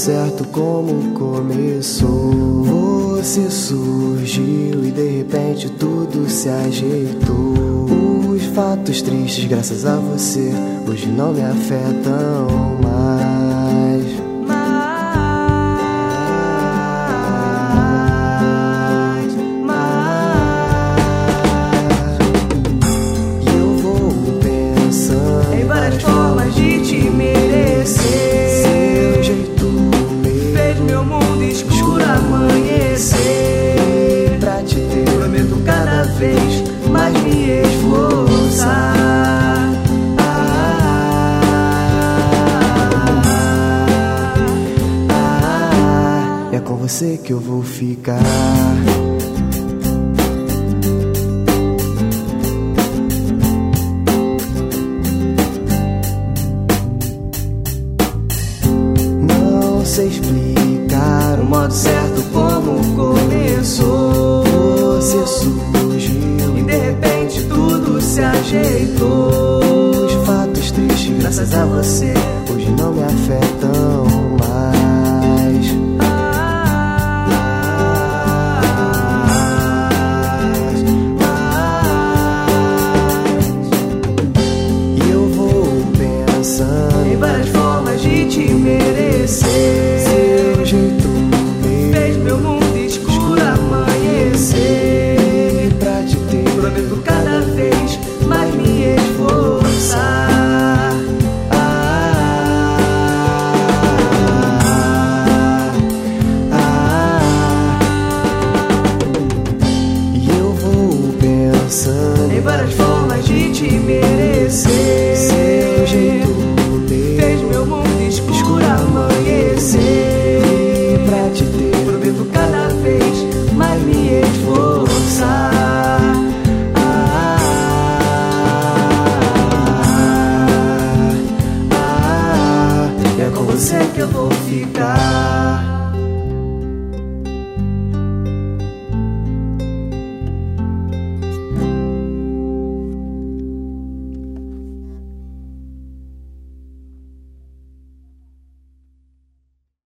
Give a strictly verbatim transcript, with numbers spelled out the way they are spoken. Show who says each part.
Speaker 1: certo como começou. Você surgiu e de repente tudo se ajeitou. Os fatos tristes, graças a você, hoje não me afetam mais. Mais, mais. E eu vou pensando em várias formas de te merecer. Seu jeito meu fez meu mundo escuro amanhecer. Pra te ter, prometo cada vez mais me esforçar. Ah, ah, ah, é com você que eu vou ficar. Não sei explicar o modo certo como começou. Você surgiu e de repente tudo se ajeitou. Os fatos tristes, graças a você, hoje não me afetam